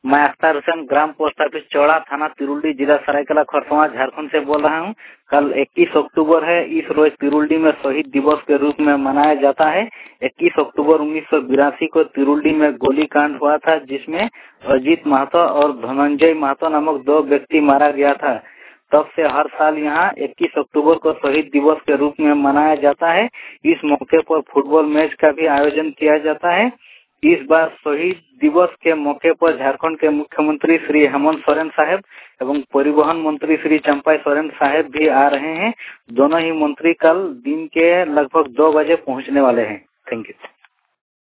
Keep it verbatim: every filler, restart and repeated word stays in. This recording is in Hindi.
मैं अख्तर हुसैन ग्राम पोस्ट ऑफिस चौड़ा थाना तिरुल्डी जिला सरायकेला खरसावां झारखंड से बोल रहा हूं। कल इक्कीस अक्टूबर है। इस रोज तिरुल्डी में शहीद दिवस के रूप में मनाया जाता है। इक्कीस अक्टूबर उन्नीस सौ बिरासी को तिरुल्डी में गोलीकांड हुआ था, जिसमें अजीत महतो और धनंजय महतो नामक दो व्यक्ति मारा गया था। तब से हर साल यहाँ इक्कीस अक्टूबर को शहीद दिवस के रूप में मनाया जाता है। इस मौके पर फुटबॉल मैच का भी आयोजन किया जाता है। इस बार शहीद दिवस के मौके पर झारखंड के मुख्यमंत्री श्री हेमंत सोरेन साहब एवं परिवहन मंत्री श्री चंपाई सोरेन साहब भी आ रहे हैं। दोनों ही मंत्री कल दिन के लगभग दो बजे पहुंचने वाले हैं। Thank you.